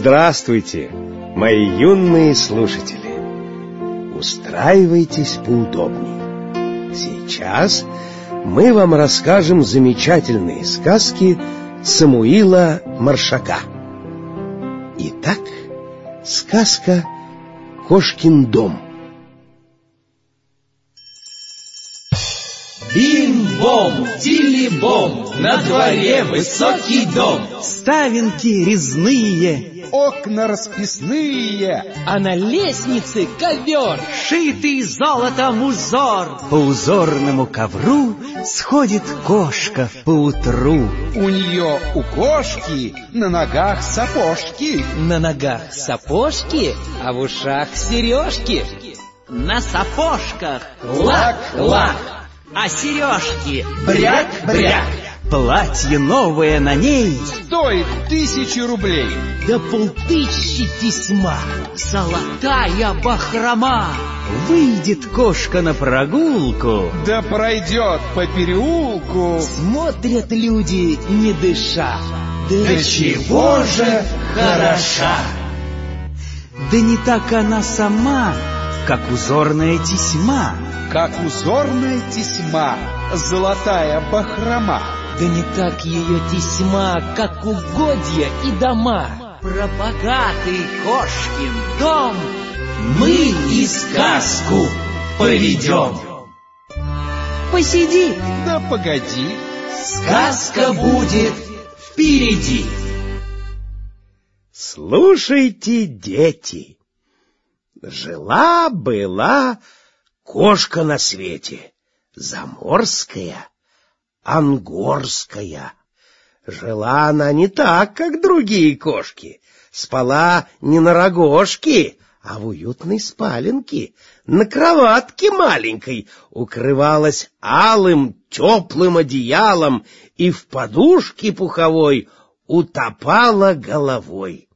Здравствуйте, мои юные слушатели! Устраивайтесь поудобнее. Сейчас мы вам расскажем замечательные сказки Самуила Маршака. Итак, сказка «Кошкин дом». Бим-бом, тили-бом, на дворе высокий дом. Ставинки резные, окна расписные, а на лестнице ковер, шитый золотом узор. По узорному ковру сходит кошка поутру. У нее, у кошки, на ногах сапожки. На ногах сапожки, а в ушах сережки. На сапожках лак-лак, а сережки бряк-бряк. Платье новое на ней стоит 1000 рублей. Да 5000 тесьма, золотая бахрома. Выйдет кошка на прогулку, да пройдет по переулку. Смотрят люди, не дыша. Да чего же хороша! Да не так она сама, как узорная тесьма. Как узорная тесьма, золотая бахрома. Да не так ее тесьма, как угодья и дома. Про богатый кошкин дом мы и сказку поведем. Посиди, да погоди, сказка будет впереди. Слушайте, дети, жила-была кошка на свете, заморская, ангорская. Жила она не так, как другие кошки. Спала не на рогожке, а в уютной спаленке, на кроватке маленькой, укрывалась алым теплым одеялом и в подушке пуховой утопала головой.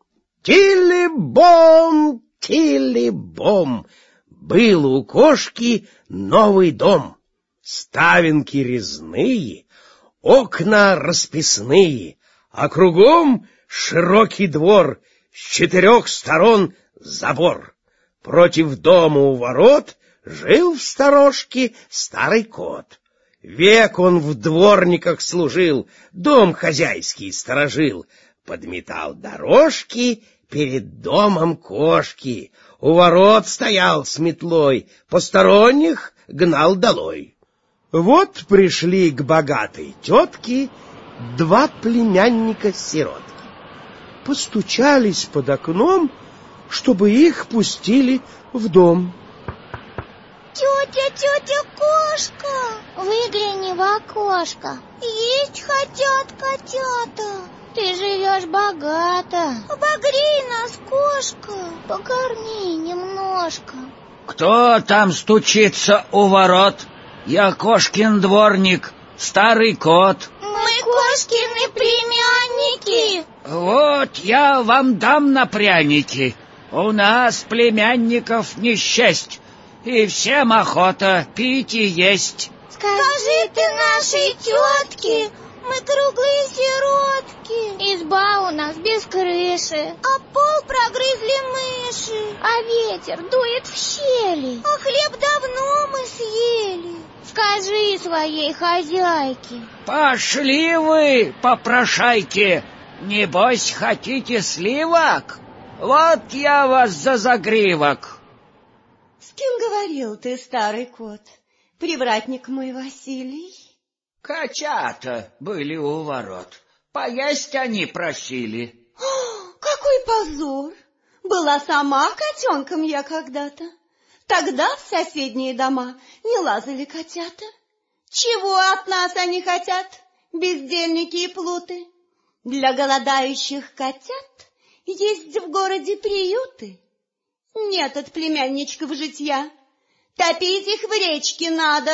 Тили-бом, тили-бом, был у кошки новый дом. Ставинки резные, окна расписные, а кругом широкий двор, с 4 сторон забор. Против дома у ворот жил в сторожке старый кот. Век он в дворниках служил, дом хозяйский сторожил, подметал дорожки перед домом кошки, у ворот стоял с метлой, посторонних гнал долой. Вот пришли к богатой тетке 2 племянника-сиротки. Постучались под окном, чтобы их пустили в дом. Тетя кошка, выгляни в окошко. Есть хотят котята. Ты живешь богато. Обогрей нас, кошка, покорми немножко. Кто там стучится у ворот? Я кошкин дворник, старый кот. Мы кошкины племянники. Вот я вам дам на пряники. У нас племянников не счесть, и всем охота пить и есть. Скажи ты нашей тетке, мы круглые сиротки. Изба у нас без крыши, а пол прогрызли мыши. А ветер дует в щели, а хлеб давно мы съели. Скажи своей хозяйке. Пошли вы, попрошайки, небось хотите сливок? Вот я вас за загривок. С кем говорил ты, старый кот? Привратник мой Василий? Котята были у ворот, поесть они просили. Какой позор! Была сама котенком я когда-то. Тогда в соседние дома не лазали котята. Чего от нас они хотят, бездельники и плуты? Для голодающих котят есть в городе приюты. Нет от племянничков житья, топить их в речке надо.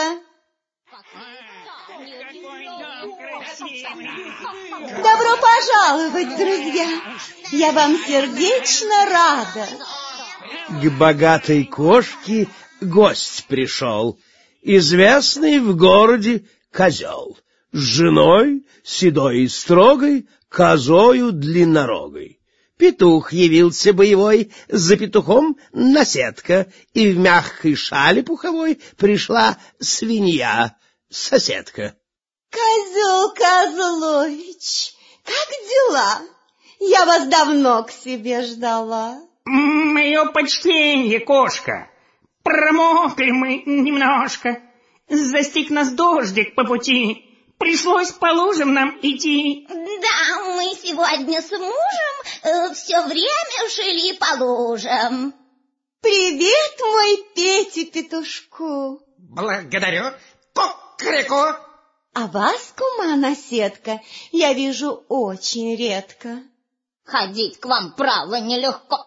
Добро пожаловать, друзья! Я вам сердечно рада. К богатой кошке гость пришел, известный в городе козел, с женой седой и строгой, козою длиннорогой. Петух явился боевой, за петухом наседка, и в мягкой шале пуховой пришла свинья, соседка. Козел Козлович, как дела? Я вас давно к себе ждала. Мое почтенье, кошка, промокли мы немножко. Застиг нас дождик по пути, пришлось по лужам нам идти. Да, мы сегодня с мужем все время шили по лужам. Привет, мой Пете Петушку. Благодарю, кукареку. А вас, кума наседка, я вижу очень редко. Ходить к вам, право, нелегко.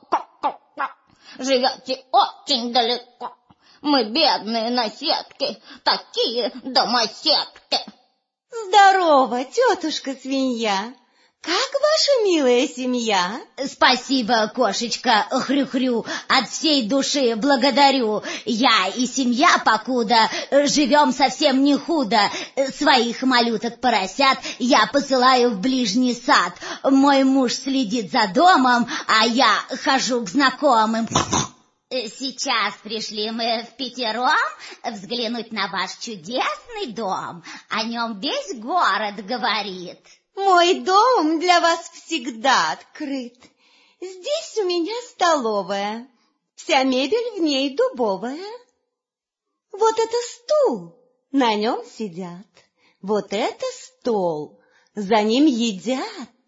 Живете очень далеко. Мы бедные наседки, такие домоседки. Здорово, тетушка-свинья. Как ваша милая семья? Спасибо, кошечка Хрю-Хрю, от всей души благодарю. Я и семья покуда живем совсем не худо. Своих малюток-поросят я посылаю в ближний сад. Мой муж следит за домом, а я хожу к знакомым. Сейчас пришли мы впятером взглянуть на ваш чудесный дом. О нем весь город говорит. Мой дом для вас всегда открыт. Здесь у меня столовая, вся мебель в ней дубовая. Вот это стул, на нем сидят. Вот это стол, за ним едят.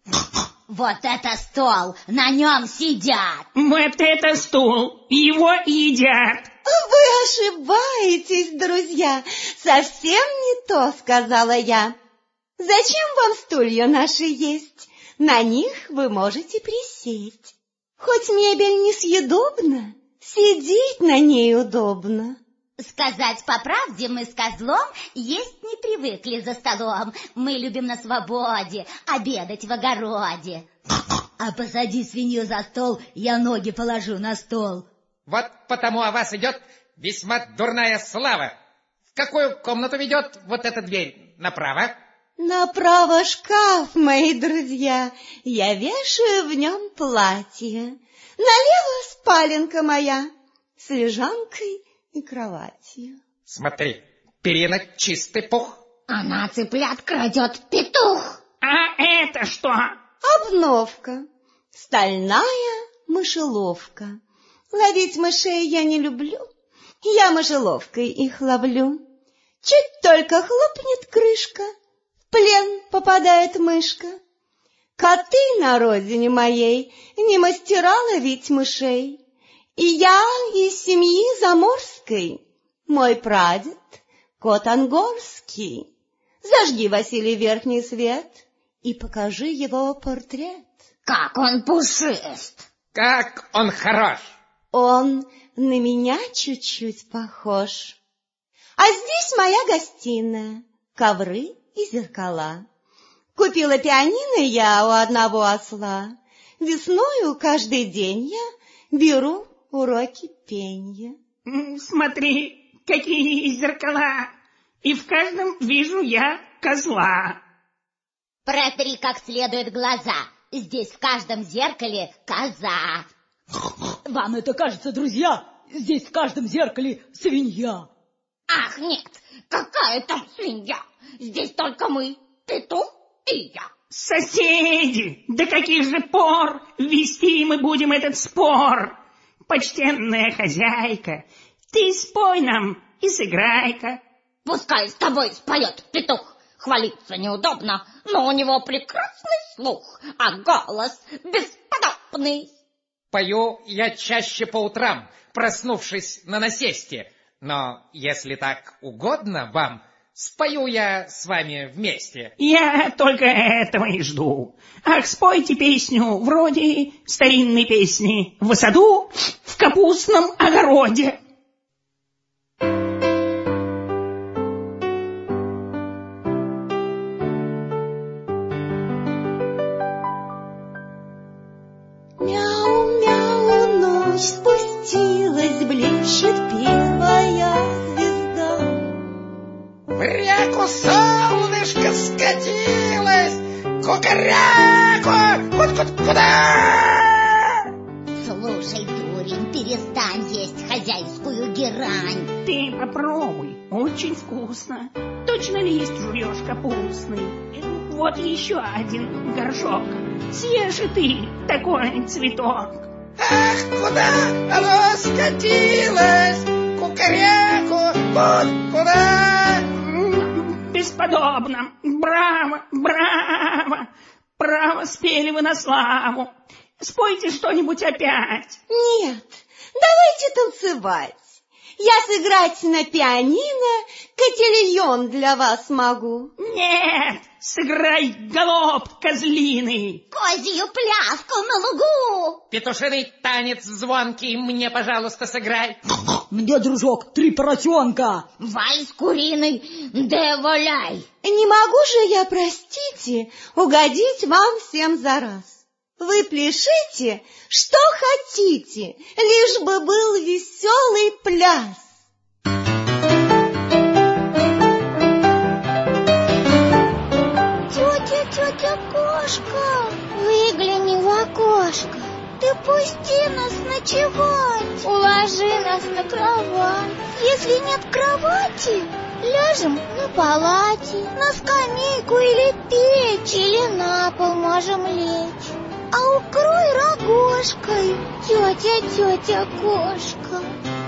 Вот это стол, на нем сидят. Вот это стул, его едят. Вы ошибаетесь, друзья, совсем не то сказала я. Зачем вам стулья наши есть? На них вы можете присесть. Хоть мебель несъедобна, сидеть на ней удобно. Сказать по правде, мы с козлом есть не привыкли за столом. Мы любим на свободе, обедать в огороде. А посади свинью за стол, я ноги положу на стол. Вот потому о вас идет весьма дурная слава. В какую комнату ведет вот эта дверь? Направо? Направо шкаф, мои друзья, я вешаю в нем платье. Налево спаленка моя с лежанкой и кроватью. Смотри, перина чистый пух. Она цыплят крадет, петух. А это что? Обновка, стальная мышеловка. Ловить мышей я не люблю, я мышеловкой их ловлю. Чуть только хлопнет крышка, в плен попадает мышка. Коты на родине моей не мастера ловить мышей. И я из семьи заморской, мой прадед кот ангорский. Зажги, Василий, верхний свет и покажи его портрет. Как он пушист! Как он хорош! Он на меня чуть-чуть похож. А здесь моя гостиная, ковры и зеркала. Купила пианино я у одного осла. Весною каждый день я беру уроки пенья. Смотри, какие зеркала, и в каждом вижу я козла. Протри как следует глаза, здесь в каждом зеркале коза. Вам это кажется, друзья, здесь в каждом зеркале свинья. Ах, нет, какая там свинья? Здесь только мы, петух и я. Соседи, до каких же пор вести мы будем этот спор? Почтенная хозяйка, ты спой нам и сыграй-ка. Пускай с тобой споет петух. Хвалиться неудобно, но у него прекрасный слух, а голос бесподобный. Пою я чаще по утрам, проснувшись на насесте. Но если так угодно вам, спою я с вами вместе. Я только этого и жду. Ах, спойте песню вроде старинной песни «В саду, в капустном огороде». Мяу-мяу, ночь спустилась, блещет первая звезда. В реку солнышко скатилось, кукаряку, куда? Слушай, дурень, перестань есть хозяйскую герань. Ты попробуй, очень вкусно. Точно лист жуешь капустный. Вот еще один горшок. Съешь и ты такой цветок. Ах, куда оно скатилось? Кукаряку, вот куда? Бесподобно. Браво, браво. Право, спели вы на славу. Спойте что-нибудь опять. Нет, давайте танцевать. Я сыграть на пианино котильон для вас могу. Нет, сыграй галоп козлиный. Козью пляску на лугу. Петушиный танец звонкий мне, пожалуйста, сыграй. Мне, дружок, 3 поросенка. Вальс куриный, да валяй. Не могу же я, простите, угодить вам всем за раз. Вы пляшите, что хотите, лишь бы был веселый пляс. Тетя кошка, выгляни в окошко. Ты пусти нас ночевать, уложи нас на кровать. Если нет кровати, ляжем на палате, на скамейку или печь, или на пол можем лечь. А укрой рогожкой, тетя кошка.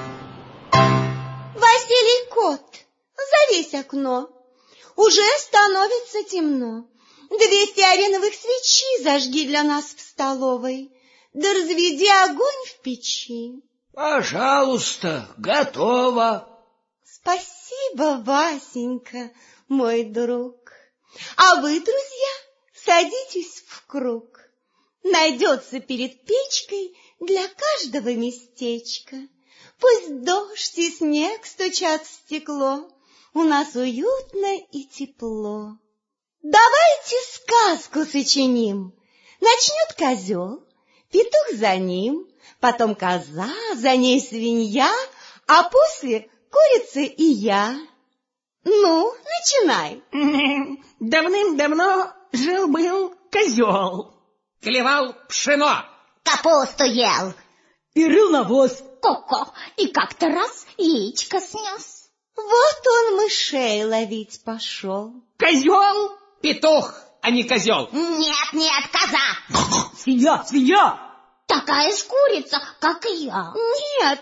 Василий кот, завесь окно, уже становится темно. 200 ареновых свечи зажги для нас в столовой, да разведи огонь в печи. Пожалуйста, готово. Спасибо, Васенька, мой друг. А вы, друзья, садитесь в круг. Найдется перед печкой для каждого местечко. Пусть дождь и снег стучат в стекло, у нас уютно и тепло. Давайте сказку сочиним. Начнет козел, петух за ним, потом коза, за ней свинья, а после курица и я. Ну, начинай. Давным-давно жил-был козел. Клевал пшено. Капусту ел. И рыл навоз. Ко-ко. И как-то раз яичко снес. Вот он мышей ловить пошел. Козел? Петух, а не козел. Нет, коза. Свинья. Такая ж курица, как и я. Нет,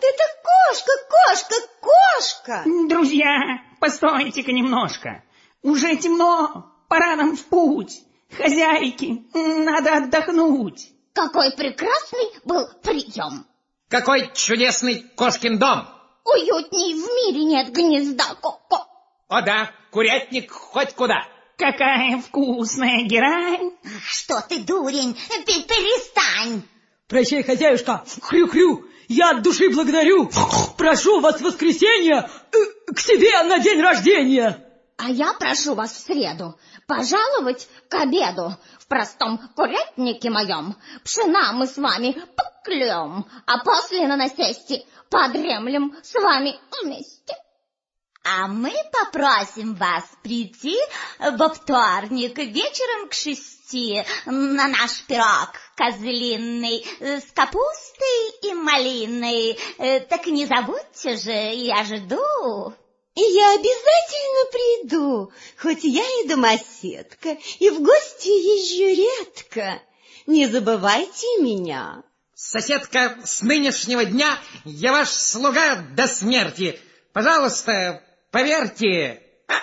это кошка. Друзья, постойте-ка немножко. Уже темно, пора нам в путь. Хозяйке надо отдохнуть. Какой прекрасный был прием. Какой чудесный кошкин дом. Уютней в мире нет гнезда, ко-ко. О да, курятник хоть куда. Какая вкусная герань. Что ты, дурень, перестань. Прощай, хозяюшка, хрю-хрю, я от души благодарю. Прошу вас в воскресенье к себе на день рождения. А я прошу вас в среду пожаловать к обеду. В простом курятнике моем пшена мы с вами поклем, а после на насесте подремлем с вами вместе. А мы попросим вас прийти во вторник вечером к 6 на наш пирог козлиный с капустой и малиной. Так не забудьте же, я жду. И я обязательно приду, хоть я и домоседка, и в гости езжу редко. Не забывайте меня. Соседка, с нынешнего дня я ваш слуга до смерти. Пожалуйста, поверьте.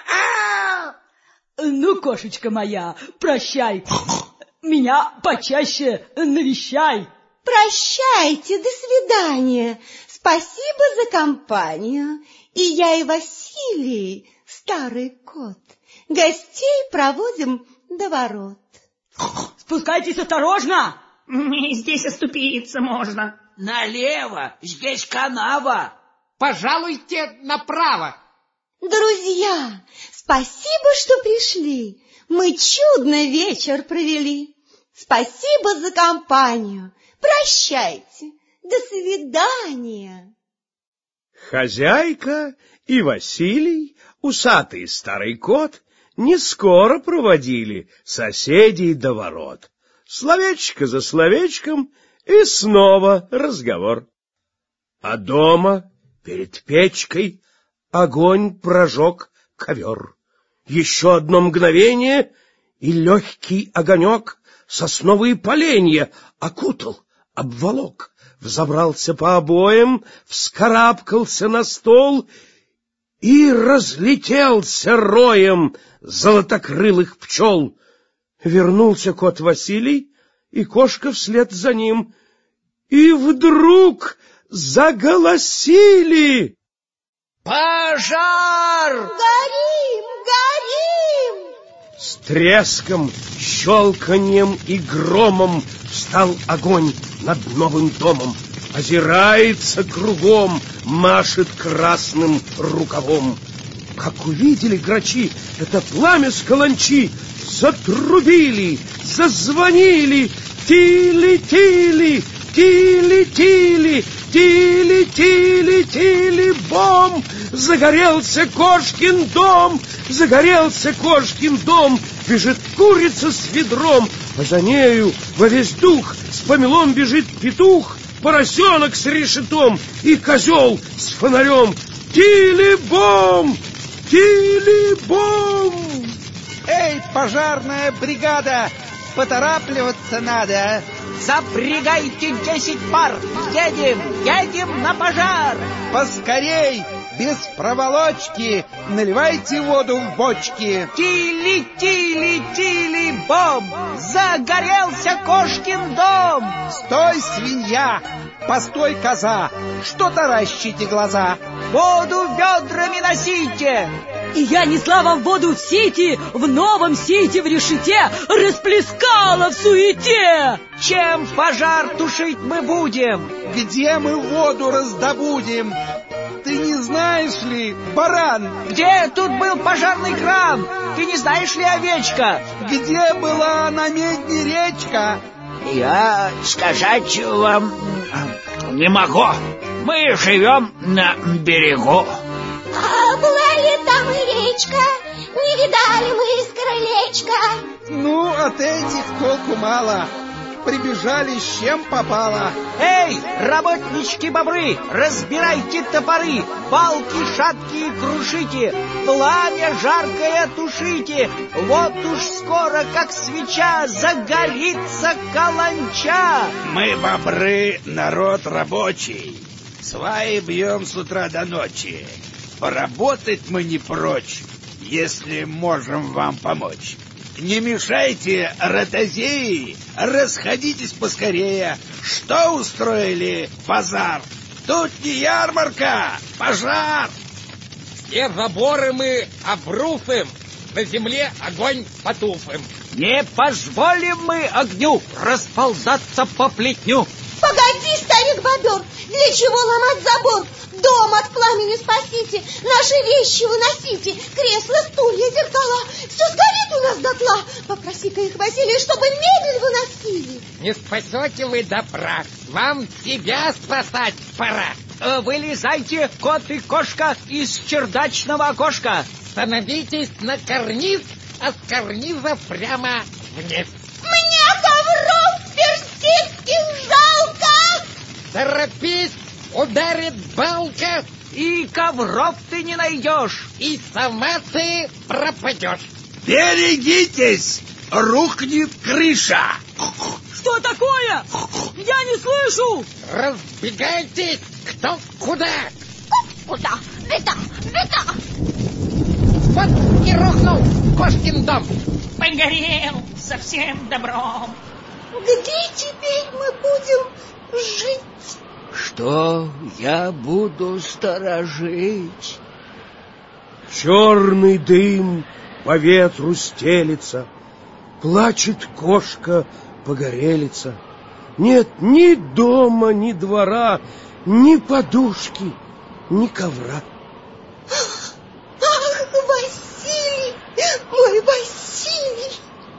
Ну, кошечка моя, прощай. Меня почаще навещай. Прощайте, до свидания. Спасибо за компанию. И я, и Василий, старый кот, гостей проводим до ворот. Спускайтесь осторожно. Здесь оступиться можно. Налево, здесь канава. Пожалуйте направо. Друзья, спасибо, что пришли. Мы чудный вечер провели. Спасибо за компанию. Прощайте. До свидания. Хозяйка и Василий, усатый старый кот, не скоро проводили соседей до ворот. Словечко за словечком и снова разговор. А дома, перед печкой, огонь прожег ковер. Еще одно мгновение, и легкий огонек сосновые поленья окутал, обволок, взобрался по обоям, вскарабкался на стол и разлетелся роем золотокрылых пчел. Вернулся кот Василий, и кошка вслед за ним, и вдруг заголосили: «Пожар! Горим, горим!» С треском, щелканьем и громом встал огонь над новым домом, озирается кругом, машет красным рукавом. Как увидели грачи это пламя с каланчи, затрубили, зазвонили: тили-тили, тили-тили, тили-тили-тили-бом! Загорелся кошкин дом, загорелся кошкин дом, бежит курица с ведром, а за нею во весь дух с помелом бежит петух, поросенок с решетом и козел с фонарем. Тили-бом! Тили-бом! Эй, пожарная бригада, поторапливаться надо. Запрягайте 10 пар, едем на пожар. Поскорей, без проволочки, наливайте воду в бочки. Тили-тили-тили-бом! Загорелся кошкин дом! Стой, свинья! Постой, коза! Что таращите глаза? Воду ведрами носите! И я несла вам воду в сети, в новом сете, в решете, расплескала в суете. Чем пожар тушить мы будем? Где мы воду раздобудем? Ты не знаешь ли, баран? Где тут был пожарный кран? Ты не знаешь ли, овечка? Где была на медне речка? Я сказать вам не могу. Мы живем на берегу. А была ли там и речка? Не видали мы из крылечка? Ну, от этих толку мало. Прибежали с чем попало. Эй, работнички-бобры, разбирайте топоры, балки шаткие крушите, пламя жаркое тушите. Вот уж скоро, как свеча, загорится каланча. Мы, бобры, народ рабочий, сваи бьем с утра до ночи. Поработать мы не прочь, если можем вам помочь. Не мешайте, ротозеи, расходитесь поскорее. Что устроили базар? Тут не ярмарка, пожар. Все заборы мы обрушим, на земле огонь потушим. Не позволим мы огню расползаться по плетню. Погоди, старик-бобер, для чего ломать забор? Дом от пламени спасите, наши вещи выносите, кресла, стулья, зеркала, все сгорит у нас дотла. Попроси-ка их, Василий, чтобы мебель выносили. Не спасете вы добра, вам себя спасать пора. Вылезайте, кот и кошка, из чердачного окошка. Становитесь на карниз, а с карниза прямо вниз. Мне ковров персидских жалко. Торопись, ударит балка, и ковров ты не найдешь, и сама ты пропадешь. Берегитесь, рухнет крыша. Что такое? Я не слышу. Разбегайтесь, кто куда. Куда? Это. Вот и рухнул кошкин дом. Погорел совсем добром. Где теперь мы будем жить? Что я буду сторожить? Черный дым по ветру стелится, плачет кошка погорелица. Нет ни дома, ни двора, ни подушки, ни ковра. Ах, Василий, мой Василий!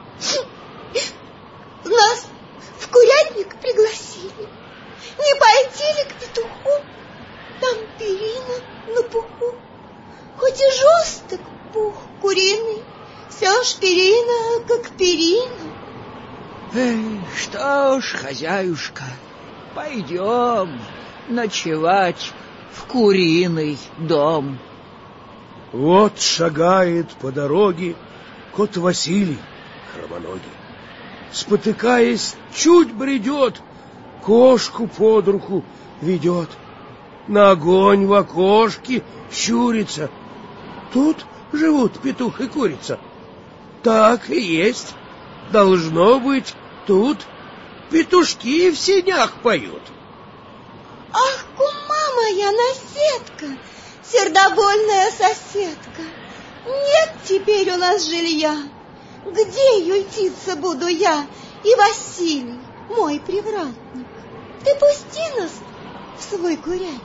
Нас в курятник пригласили. Не пойти ли к петуху? Там перина на пуху. Хоть и жесток пух куриный, все ж перина, как перина. Эй, что ж, хозяюшка, Пойдем ночевать в куриный дом. Вот шагает по дороге кот Василий хромоногий. Спотыкаясь, чуть бредет, кошку под руку ведет. На огонь в окошке щурится. Тут живут петух и курица. Так и есть. Должно быть, тут петушки в сенях поют. Ах, кума моя наседка, сердобольная соседка, нет теперь у нас жилья. Где ютиться буду я и Василий, мой привратник? Ты пусти нас в свой курятник.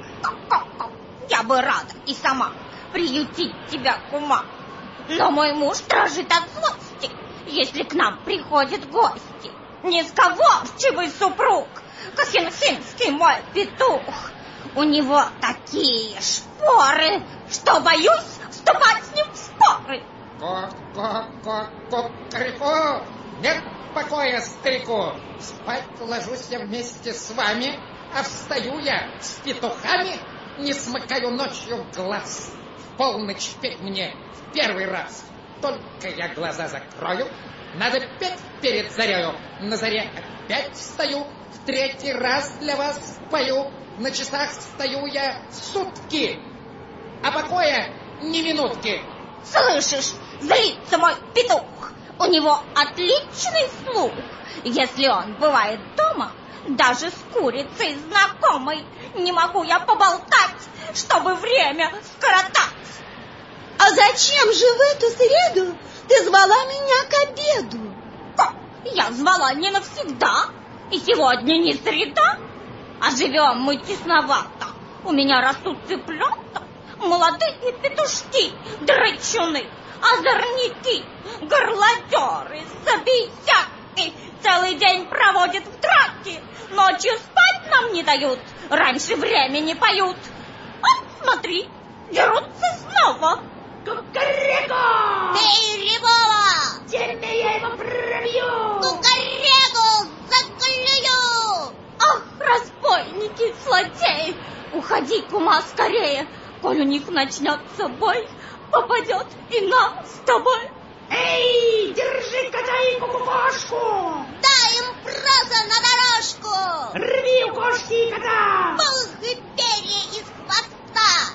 Я бы рада и сама приютить тебя, кума. Но мой муж дрожит от злости, если к нам приходят гости. Несговорчивый супруг, кахинхинский мой петух. У него такие шпоры, что боюсь вступать с ним в споры. Ко-ко-ко-ко-корико! Нет покоя старику! Спать ложусь я вместе с вами, а встаю я с петухами, не смыкаю ночью глаз. В полночь петь мне в первый раз. Только я глаза закрою, надо петь перед зарею. На заре опять встаю, в третий раз для вас пою. На часах стою я сутки, а покоя ни минутки. Слышишь, злится мой петух. У него отличный слух. Если он бывает дома, даже с курицей знакомой, не могу я поболтать, чтобы время скоротать. А зачем же в эту среду ты звала меня к обеду? Я звала не навсегда, и сегодня не среда. А живем мы тесновато. У меня растут цыплята, молодые петушки, драчуны, озорники, горлодеры, забияки. Целый день проводят в драке, ночью спать нам не дают, раньше времени поют. Вот, смотри, дерутся снова. Кукареку! Эй, Рябова! Теперь я его пробью! Кукареку заклюю! Ах, разбойники, злодеи! Уходи, кума, скорее! Коль у них начнется бой, попадет и нам с тобой. Эй, держи кота и кукушку! Дай им проза на дорожку! Рви у кошки и кота! Пух и перья из хвоста!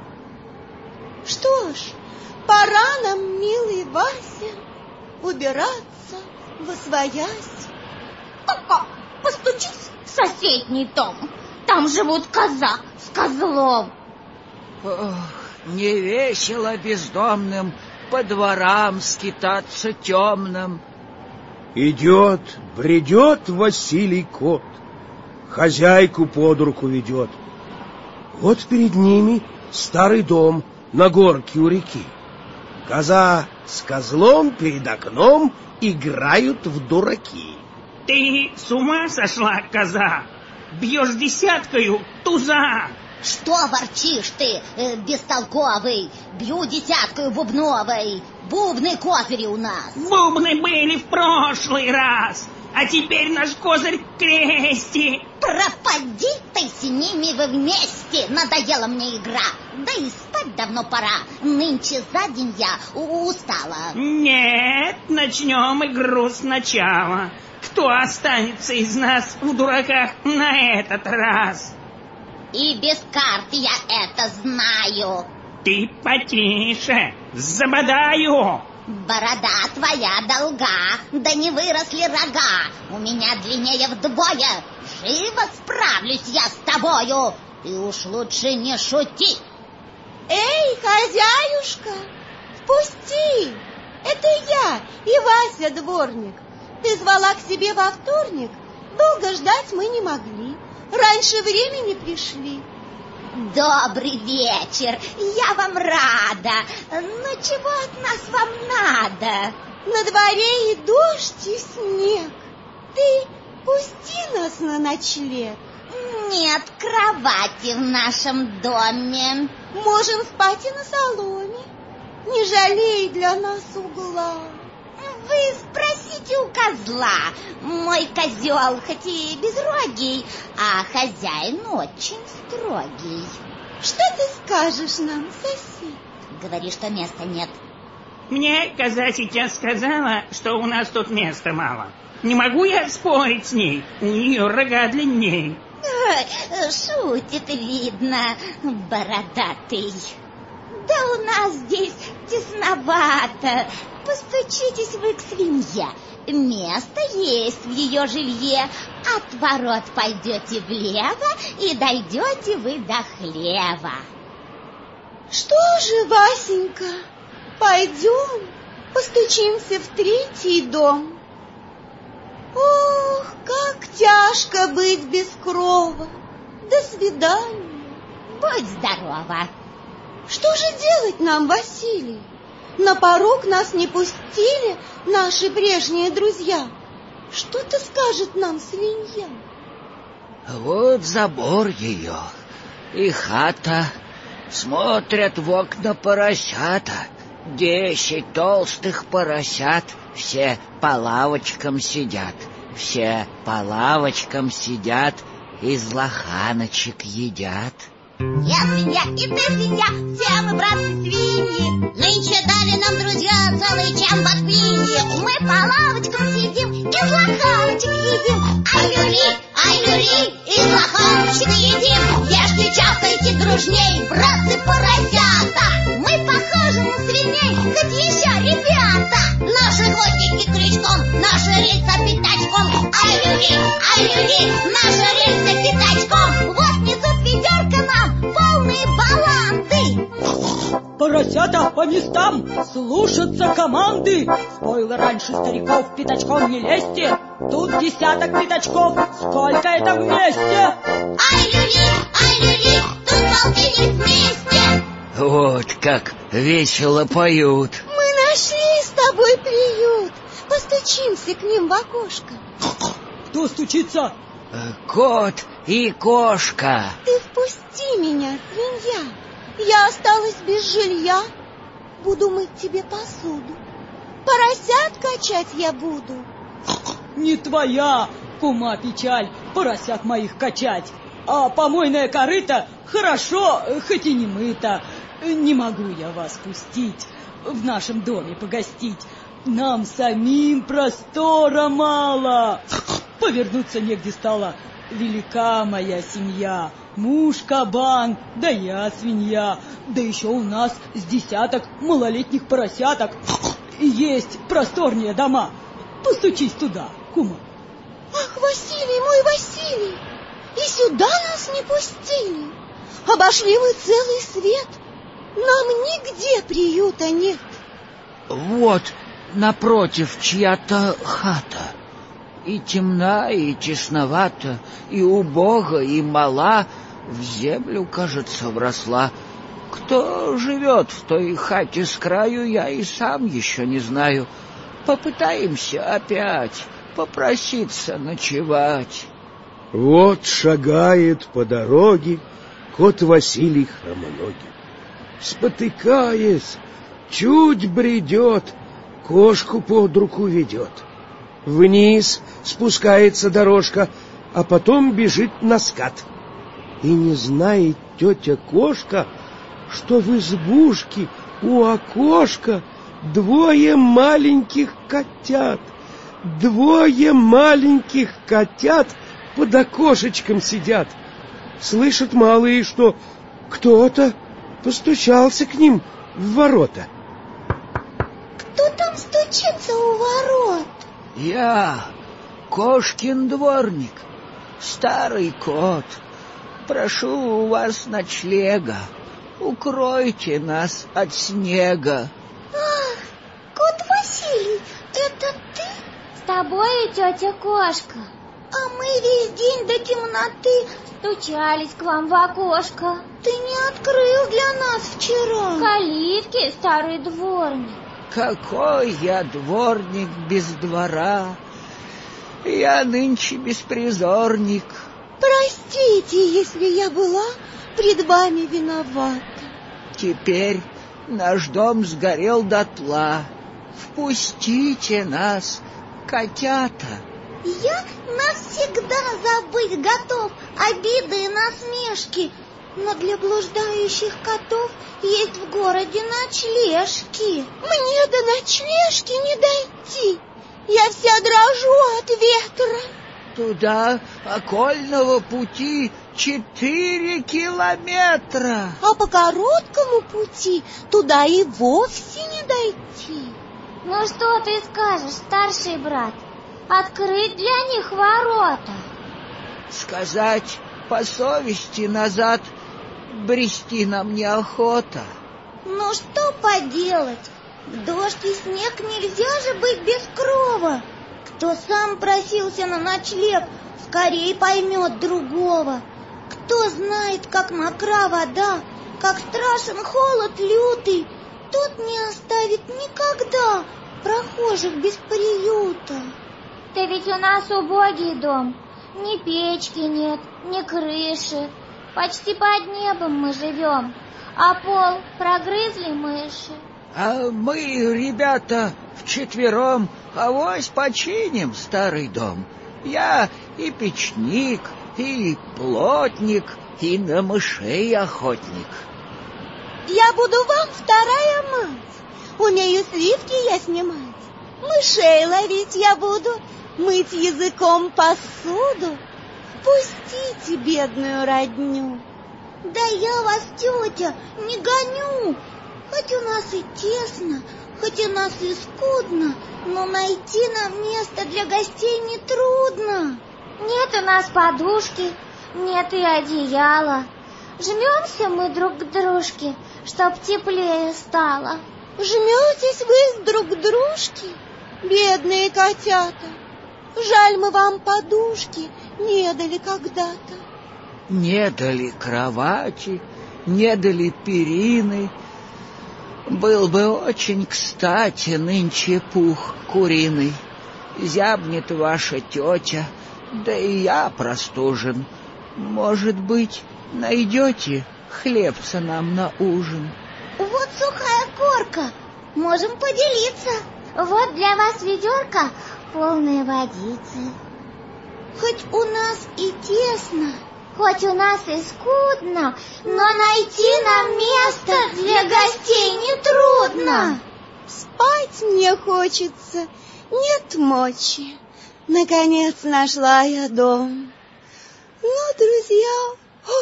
Что ж, пора нам, милый Вася, убираться восвоясь. Ко-ко, постучись в соседний дом. Там живут коза с козлом. Ох, не весело бездомным по дворам скитаться темным. Идет, бредет Василий кот, хозяйку под руку ведет. Вот перед ними старый дом на горке у реки. Коза с козлом перед окном играют в дураки. Ты с ума сошла, коза? Бьешь десяткою туза. Что ворчишь ты, бестолковый? Бью десяткою бубновой. Бубны козыри у нас. Бубны были в прошлый раз, а теперь наш козырь крести. Пропади ты с ними вы вместе. Надоела мне игра. Да и спать давно пора. Нынче за день я устала. Нет, начнем игру сначала. Кто останется из нас в дураках на этот раз? И без карт я это знаю. Ты потише, забодаю. Борода твоя долга, да не выросли рога. У меня длиннее вдвое. Живо справлюсь я с тобою. И уж лучше не шути. Эй, хозяюшка, впусти. Это я и Вася дворник. Ты звала к себе во вторник. Долго ждать мы не могли. Раньше времени пришли. Добрый вечер, я вам рада. Но чего от нас вам надо? На дворе и дождь, и снег. Ты пусти нас на ночлег. Нет кровати в нашем доме. Можем спать и на соломе. Не жалей для нас угла. Вы спросите у козла. Мой козел хоть и безрогий, а хозяин очень строгий. Что ты скажешь нам, сосед? Говори, что места нет. Мне коза сейчас сказала, что у нас тут места мало. Не могу я спорить с ней, у нее рога длиннее. Шутит, видно, бородатый. Да у нас здесь тесновато. Постучитесь вы к свинье. Место есть в ее жилье. От ворот пойдете влево и дойдете вы до хлева. Что же, Васенька, пойдем, постучимся в третий дом. Ох, как тяжко быть без крова. До свидания. Будь здорова. Что же делать нам, Василий? На порог нас не пустили наши прежние друзья. Что-то скажет нам свинья. Вот забор ее и хата. Смотрят в окна поросята. 10 толстых поросят. Все по лавочкам сидят. Все по лавочкам сидят. Из лоханочек едят. Я свинья, и ты свинья, все мы братцы свиньи. Нынче дали нам друзья целый чем подпиньи. Мы по лавочкам сидим, из лоханочек едим. Ай-люли, из лоханочек едим. Ешьте, чавкайте дружней, братцы поросята. Мы похожи на свиней, хоть еще ребята. Наши хвостики крючком, наши рельсы пятачком. Ай-люли, наши рельсы пятачком. Вот несут ведерко нам полные баланды. Поросята по местам, слушаться команды. Стоило раньше стариков, пятачком не лезьте. Тут 10 пятачков, сколько это вместе? Ай-люли, тут полтинник вместе. Вот как весело поют. Мы нашли с тобой приют. Постучимся к ним в окошко. Кто стучится? Кот и кошка. Ты впусти меня, свинья. Я осталась без жилья. Буду мыть тебе посуду. Поросят качать я буду. Не твоя, кума, печаль, поросят моих качать. А помойная корыта хорошо, хоть и не мыта. Не могу я вас пустить, в нашем доме погостить. Нам самим простора мало. Повернуться негде стало. Велика моя семья. Муж кабан, да я свинья. Да еще у нас с 10 малолетних поросяток. Есть просторнее дома. Постучись туда, кума. Ах, Василий, мой Василий, и сюда нас не пустили. Обошли вы целый свет. Нам нигде приюта нет. Вот напротив чья-то хата. И темна, и тесновата, и убога, и мала. В землю, кажется, вросла. Кто живет в той хате с краю, я и сам еще не знаю. Попытаемся опять попроситься ночевать. Вот шагает по дороге кот Василий хромоногий. Спотыкаясь, чуть бредет, кошку под руку ведет. Вниз спускается дорожка, а потом бежит на скат. И не знает тетя кошка, что в избушке у окошка 2 маленьких котят. 2 маленьких котят под окошечком сидят. Слышат малые, что кто-то постучался к ним в ворота. Кто там стучится у ворот? Я, кошкин дворник, старый кот. Прошу у вас ночлега, укройте нас от снега. Ах, кот Василий, это ты? С тобой и тетя Кошка. А мы весь день до темноты Стучались к вам в окошко. Ты не открыл для нас вчера Калитки, старый дворник. Какой я дворник без двора, я нынче беспризорник. Простите, если я была пред вами виновата. Теперь наш дом сгорел дотла. Впустите нас котята. Я навсегда забыть готов обиды и насмешки, но для блуждающих котов есть в городе ночлежки. Мне до ночлежки не дойти, я вся дрожу от ветра. Туда окольного пути 4 километра. А по короткому пути туда и вовсе не дойти. Ну что ты скажешь, старший брат? Открыть для них ворота? Сказать по совести назад брести нам неохота. Ну что поделать? В дождь и снег нельзя же быть без крова. Кто сам просился на ночлег, скорее поймет другого. Кто знает, как мокра вода, как страшен холод лютый, тот не оставит никогда прохожих без приюта. Да ведь у нас убогий дом. Ни печки нет, ни крыши. Почти под небом мы живем, а пол прогрызли мыши. А мы, ребята, вчетвером авось починим старый дом. Я и печник, и плотник, и на мышей охотник. Я буду вам вторая мать. Умею сливки я снимать, мышей ловить я буду, мыть языком посуду. Пустите бедную родню. Да я вас, тетя, не гоню. Хоть у нас и тесно, хоть у нас и скудно, но найти нам место для гостей нетрудно. Нет у нас подушки, нет и одеяла. Жмемся мы друг к дружке, чтоб теплее стало. Жметесь вы друг к дружке, бедные котята? Жаль, мы вам подушки не дали когда-то. Не дали кровати, не дали перины. Был бы очень кстати нынче пух куриный. Зябнет ваша тетя, да и я простужен. Может быть, найдете хлебца нам на ужин? Вот сухая корка, можем поделиться. Вот для вас ведерко, полное водицы. Хоть у нас и тесно, хоть у нас и скудно, но найти нам место для гостей нетрудно. Спать мне хочется, нет мочи. Наконец нашла я дом. Ну, друзья,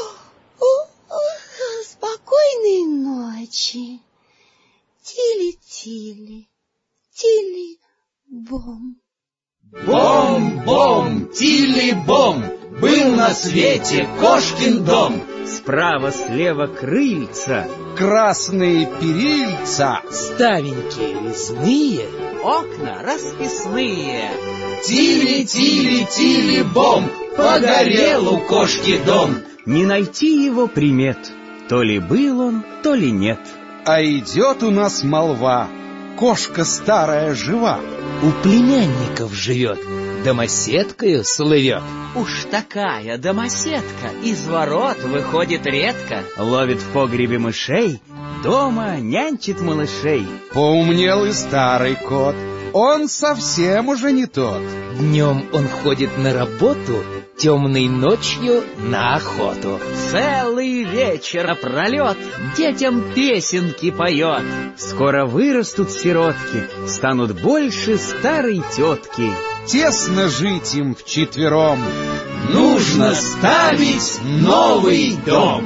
спокойной ночи. Тили-тили, тили-бом. Бом-бом, тили-бом, был на свете кошкин дом. Справа-слева крыльца, красные перильца, ставеньки резные, окна расписные. Тили-тили-тили-бом, погорел у кошки дом. Не найти его примет, то ли был он, то ли нет. А идет у нас молва, кошка старая жива. У племянников живет, домоседкою слывет. Уж такая домоседка из ворот выходит редко. Ловит в погребе мышей, дома нянчит малышей. Поумнел и старый кот, он совсем уже не тот. Днем он ходит на работу, темной ночью на охоту. Целый вечер напролет детям песенки поет. Скоро вырастут сиротки, станут больше старой тетки. Тесно жить им вчетвером, нужно ставить новый дом.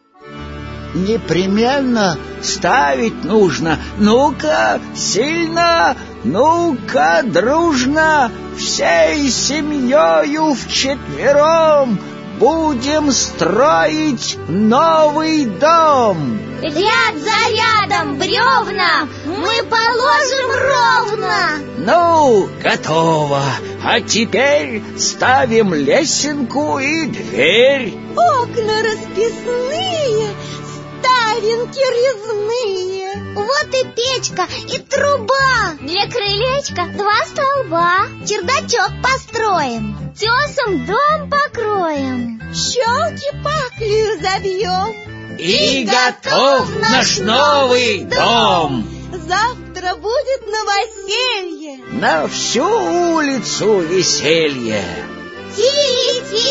Непременно ставить нужно. Ну-ка, сильно, ну-ка, дружно, всей семьёю вчетвером будем строить новый дом. Ряд за рядом бревна мы положим ровно. Ну, готово. А теперь ставим лесенку и дверь. Окна расписные, ставенки резные. Вот и печка, и труба. Для крылечка 2 столба. Чердачок построим, тесом дом покроем, щелки-паклю забьем. И готов наш новый дом. Завтра будет новоселье. веселье. На всю улицу веселье. Ти-ти!